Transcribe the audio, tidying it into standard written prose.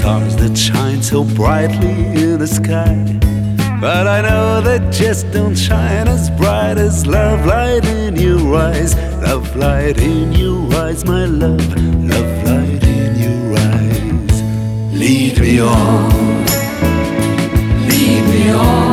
stars that shine so brightly in the sky. But I know they just don't shine as bright as love light in your eyes. Love light in your eyes, my love. Love light in your eyes. Lead me on, lead me on.